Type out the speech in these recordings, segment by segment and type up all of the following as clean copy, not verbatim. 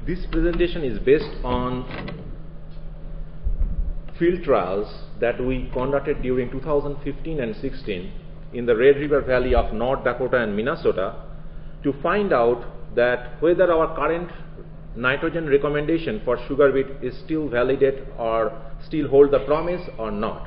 This presentation is based on field trials that we conducted during 2015 and 16 in the Red River Valley of North Dakota and Minnesota to find out that whether our current nitrogen recommendation for sugar beet is still valid or still hold the promise or not.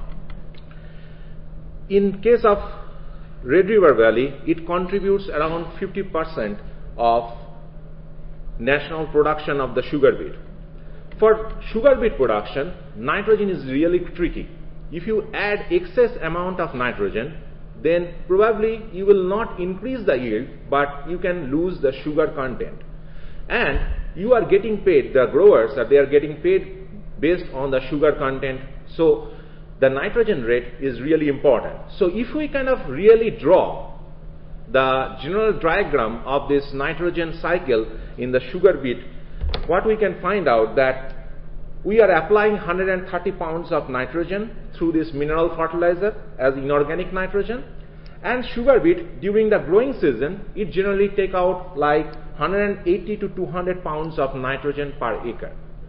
In case of Red River Valley, it contributes around 50% of national production of the sugar beet. For sugar beet production, nitrogen is really tricky. If you add excess amount of nitrogen, then probably you will not increase the yield, but you can lose the sugar content. And you are getting paid, the growers, they are getting paid based on the sugar content. So the nitrogen rate is really important. So if we kind of really draw the general diagram of this nitrogen cycle in the sugar beet, what we can find out that we are applying 130 pounds of nitrogen through this mineral fertilizer as inorganic nitrogen, and sugar beet during the growing season, it generally take out like 180 to 200 pounds of nitrogen per acre.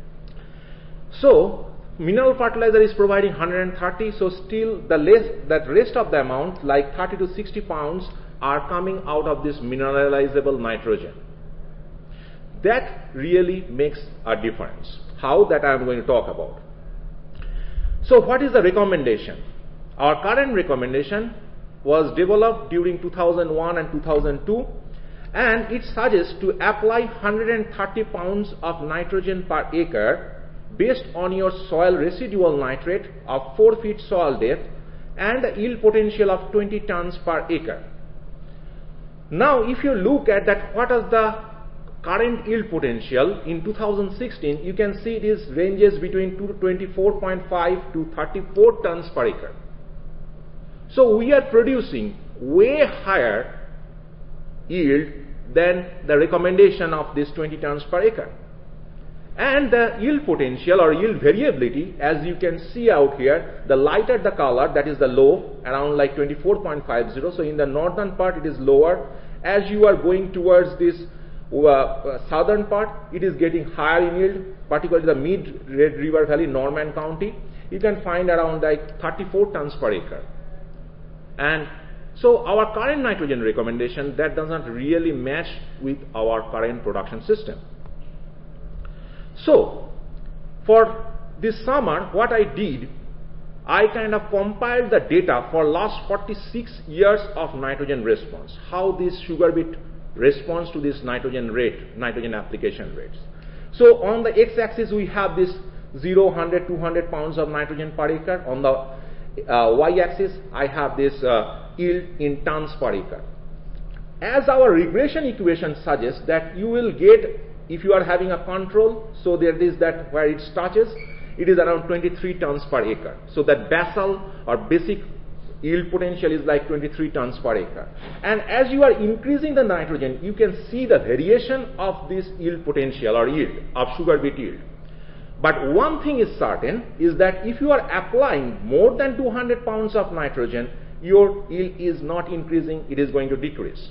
So mineral fertilizer is providing 130, so still that rest of the amount, like 30 to 60 pounds, are coming out of this mineralizable nitrogen. That really makes a difference. How? That I am going to talk about. So what is the recommendation? Our current recommendation was developed during 2001 and 2002, and it suggests to apply 130 pounds of nitrogen per acre based on your soil residual nitrate of 4 feet soil depth and a yield potential of 20 tons per acre. Now if you look at that, what is the current yield potential in 2016, you can see it is ranges between 24.5 to 34 tons per acre. So we are producing way higher yield than the recommendation of this 20 tons per acre. And the yield potential or yield variability, as you can see out here, the lighter the color, that is the low, around like 24.50. So in the northern part it is lower. As you are going towards this southern part, it is getting higher in yield, particularly the mid Red River Valley, Norman County. You can find around like 34 tons per acre. And so our current nitrogen recommendation, that does not really match with our current production system. So for this summer, what I did, I kind of compiled the data for last 46 years of nitrogen response, how this sugar beet responds to this nitrogen rate, nitrogen application rates. So on the x-axis we have this 0, 100, 200 pounds of nitrogen per acre. On the y-axis I have this yield in tons per acre. As our regression equation suggests that you will get, if you are having a control, so there is that where it touches, it is around 23 tons per acre. So that basal or basic yield potential is like 23 tons per acre. And as you are increasing the nitrogen, you can see the variation of this yield potential or yield of sugar beet yield. But one thing is certain is that if you are applying more than 200 pounds of nitrogen, your yield is not increasing, it is going to decrease.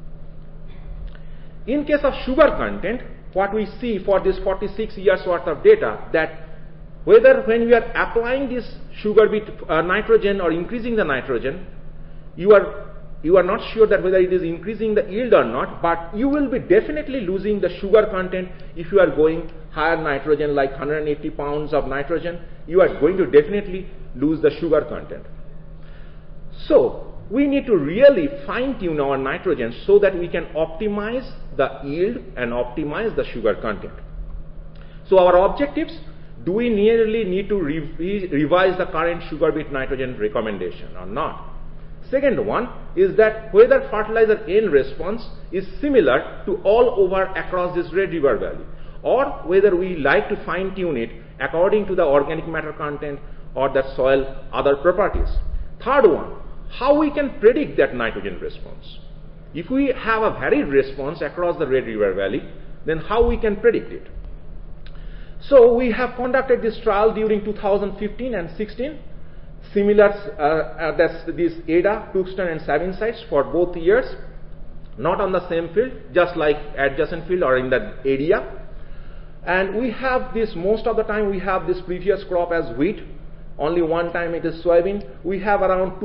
In case of sugar content, what we see for this 46 years worth of data, that whether when we are applying this sugar beet nitrogen or increasing the nitrogen, you are not sure that whether it is increasing the yield or not, but you will be definitely losing the sugar content if you are going higher nitrogen, like 180 pounds of nitrogen, you are going to definitely lose the sugar content. So we need to really fine-tune our nitrogen so that we can optimize the yield and optimize the sugar content. So our objectives, do we really need to revise the current sugar beet nitrogen recommendation or not? Second one is that whether fertilizer N response is similar to all over across this Red River Valley, or whether we like to fine tune it according to the organic matter content or the soil other properties. Third one, how we can predict that nitrogen response. If we have a varied response across the Red River Valley, then how we can predict it. So we have conducted this trial during 2015 and 16. Similar, that's this Ada, Tuxton and Sabin sites for both years, not on the same field, just like adjacent field or in that area. And we have this, most of the time we have this previous crop as wheat. Only one time it is soybean. We have around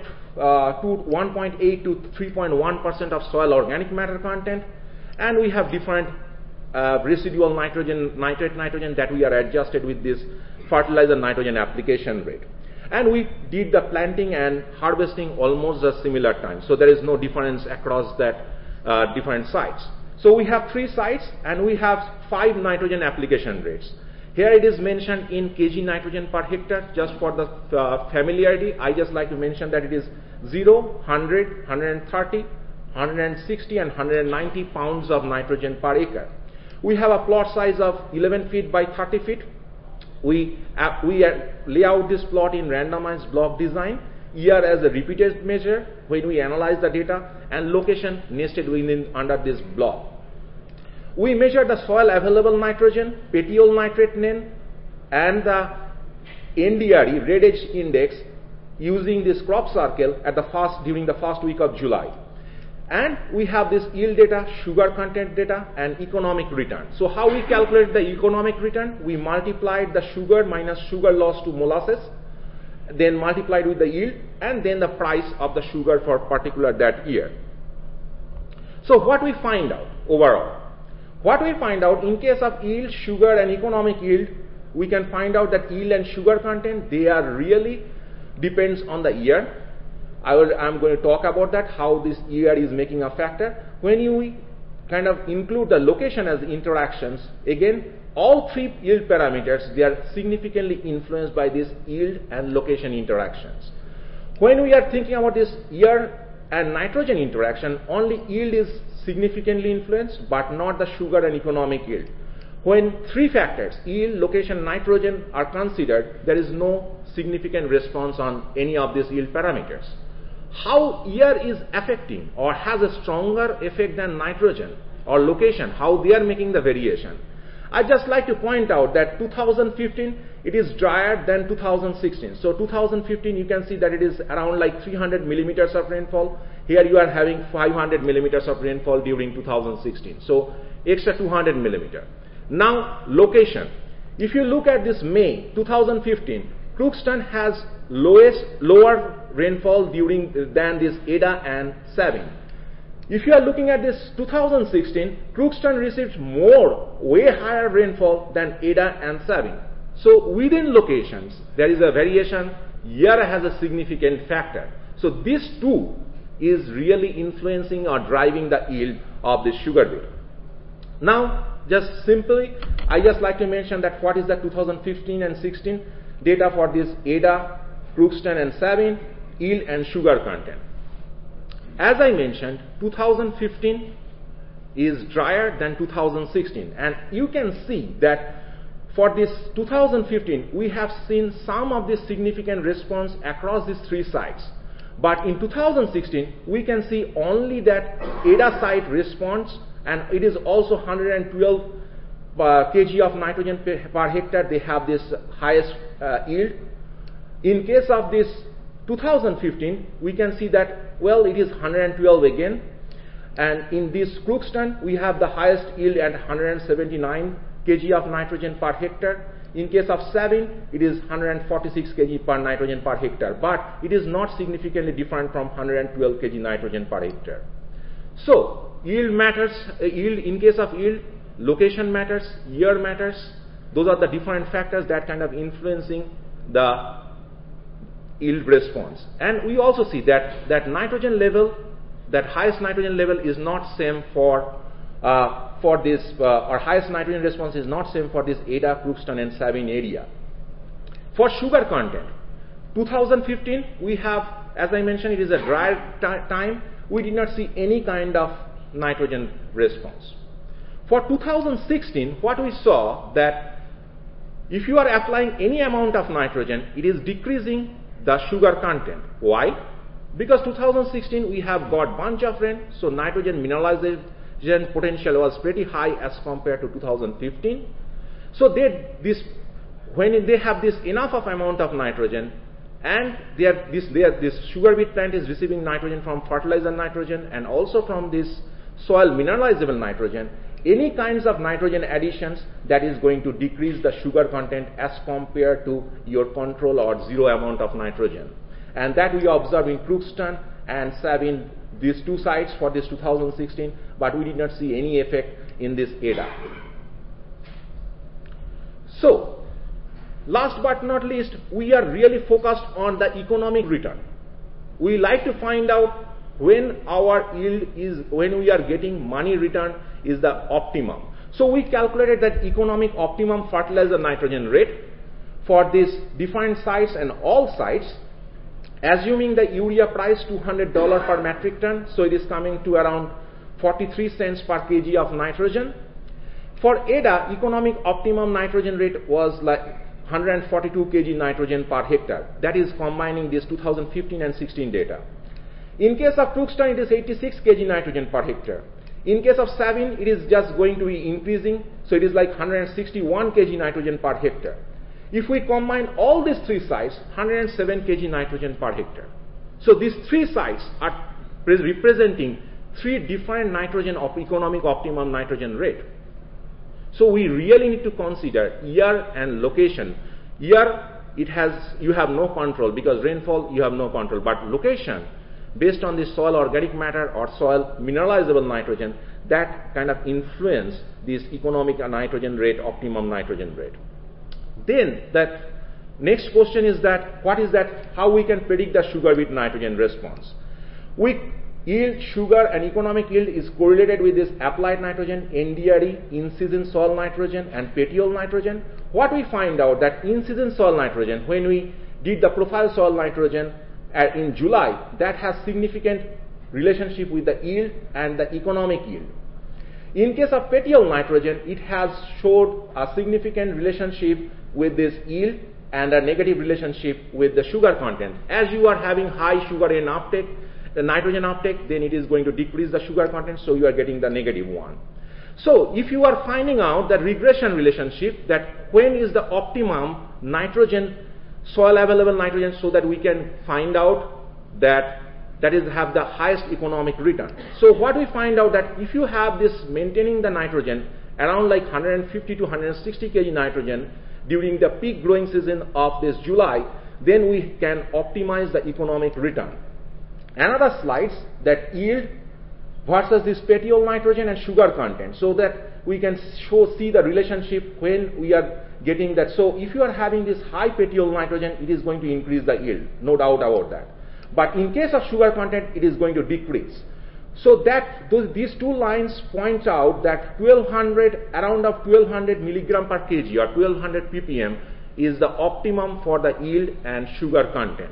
1.8 to 3.1% of soil organic matter content. And we have different residual nitrogen, nitrate nitrogen that we are adjusted with this fertilizer nitrogen application rate. And we did the planting and harvesting almost a similar time. So there is no difference across that different sites. So we have 3 sites and we have 5 nitrogen application rates. Here it is mentioned in kg nitrogen per hectare. Just for the familiarity, I just like to mention that it is 0, 100, 130, 160 and 190 pounds of nitrogen per acre. We have a plot size of 11 feet by 30 feet. We lay out this plot in randomized block design, year as a repeated measure when we analyze the data, and location nested within under this block. We measure the soil available nitrogen, petiole nitrate N, and the NDRE, red edge index, using this crop circle at during the first week of July. And we have this yield data, sugar content data, and economic return. So how we calculate the economic return? We multiplied the sugar minus sugar loss to molasses, then multiplied with the yield, and then the price of the sugar for particular that year. So what we find out overall? What we find out in case of yield, sugar, and economic yield, we can find out that yield and sugar content, they are really depends on the year. I'm going to talk about that, how this year is making a factor. When you kind of include the location as interactions, again, all 3 yield parameters, they are significantly influenced by this yield and location interactions. When we are thinking about this year and nitrogen interaction, only yield is significantly influenced, but not the sugar and economic yield. When 3 factors, yield, location, nitrogen, are considered, there is no significant response on any of these yield parameters. How year is affecting or has a stronger effect than nitrogen or location, how they are making the variation. I just like to point out that 2015, it is drier than 2016. So 2015, you can see that it is around like 300 millimeters of rainfall. Here you are having 500 millimeters of rainfall during 2016. So extra 200 millimeter. Now location. If you look at this May 2015, Crookston has lower rainfall than this Ada and Sabine. If you are looking at this 2016, Crookston received way higher rainfall than Ada and Sabine. So within locations, there is a variation. Year has a significant factor. So this too is really influencing or driving the yield of the sugar beet. Now, just simply, I just like to mention that what is the 2015 and 16 data for this Ada, Crookston and Sabine, yield and sugar content. As I mentioned, 2015 is drier than 2016, and you can see that for this 2015, we have seen some of this significant response across these 3 sites. But in 2016, we can see only that Ada site responds, and it is also 112 kg of nitrogen per hectare. They have this highest yield. In case of this 2015, we can see that, well, it is 112 again. And in this Crookston, we have the highest yield at 179 kg of nitrogen per hectare. In case of Sabine, it is 146 kg per nitrogen per hectare. But it is not significantly different from 112 kg nitrogen per hectare. So, yield matters. Yield, in case of yield, location matters, year matters. Those are the different factors that kind of influencing the yield response. And we also see that nitrogen level, that highest nitrogen level is not same for this, or highest nitrogen response is not same for this Ada, Crookston and Sabine area. For sugar content, 2015 we have, as I mentioned, it is a dry time. We did not see any kind of nitrogen response. For 2016, what we saw that if you are applying any amount of nitrogen, it is decreasing the sugar content. Why? Because 2016 we have got bunch of rain, so nitrogen mineralization potential was pretty high as compared to 2015. So when they have this enough of amount of nitrogen, and this sugar beet plant is receiving nitrogen from fertilizer nitrogen and also from this soil mineralizable nitrogen, any kinds of nitrogen additions that is going to decrease the sugar content as compared to your control or zero amount of nitrogen. And that we observed in Crookston and Sabine, these two sites for this 2016, but we did not see any effect in this ADA. So, last but not least, we are really focused on the economic return. We like to find out when our yield is, when we are getting money return is the optimum. So we calculated that economic optimum fertilizer nitrogen rate for these defined sites and all sites, assuming the urea price $200 per metric ton, so it is coming to around 43 cents per kg of nitrogen. For ADA, economic optimum nitrogen rate was like 142 kg nitrogen per hectare. That is combining this 2015 and 16 data. In case of Crookston, it is 86 kg nitrogen per hectare. In case of Sabine, it is just going to be increasing, so it is like 161 kg nitrogen per hectare. If we combine all these three sites, 107 kg nitrogen per hectare. So these three sites are representing three different nitrogen of economic optimum nitrogen rate. So we really need to consider year and location. Year, you have no control because rainfall you have no control, but location, based on the soil organic matter or soil mineralizable nitrogen, that kind of influence this economic nitrogen rate, optimum nitrogen rate. Then that next question is that what is that, how we can predict the sugar beet nitrogen response. Yield, sugar and economic yield is correlated with this applied nitrogen, NDRE, in-season soil nitrogen and petiole nitrogen. What we find out that in-season soil nitrogen, when we did the profile soil nitrogen in July, that has significant relationship with the yield and the economic yield. In case of petiole nitrogen, it has showed a significant relationship with this yield and a negative relationship with the sugar content. As you are having high sugar in uptake, the nitrogen uptake, then it is going to decrease the sugar content, so you are getting the negative one. So if you are finding out the regression relationship, that when is the optimum nitrogen, soil available nitrogen, so that we can find out that is have the highest economic return. So what we find out that if you have this maintaining the nitrogen around like 150 to 160 kg nitrogen during the peak growing season of this July, then we can optimize the economic return. Another slides that yield versus this petiole nitrogen and sugar content, so that we can see the relationship when we are getting that. So if you are having this high petiole nitrogen, it is going to increase the yield, no doubt about that. But in case of sugar content, it is going to decrease. So that these two lines point out that around of 1200 milligram per kg or 1200 ppm is the optimum for the yield and sugar content.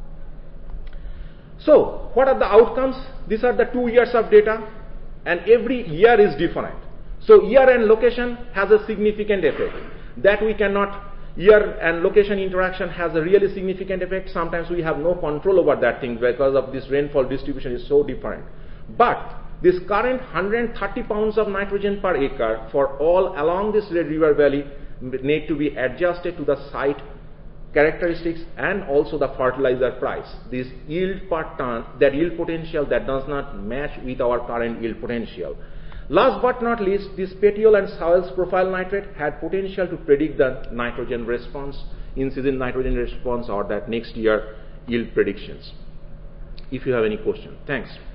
So what are the outcomes? These are the 2 years of data, and every year is different. So year and location has a significant effect. That we cannot, year and location interaction has a really significant effect. Sometimes we have no control over that thing because of this rainfall distribution is so different. But this current 130 pounds of nitrogen per acre for all along this Red River Valley need to be adjusted to the site characteristics and also the fertilizer price. This yield per ton, that yield potential that does not match with our current yield potential. Last but not least, this petiole and soils profile nitrate had potential to predict the nitrogen response, in-season nitrogen response, or that next year yield predictions. If you have any question, thanks.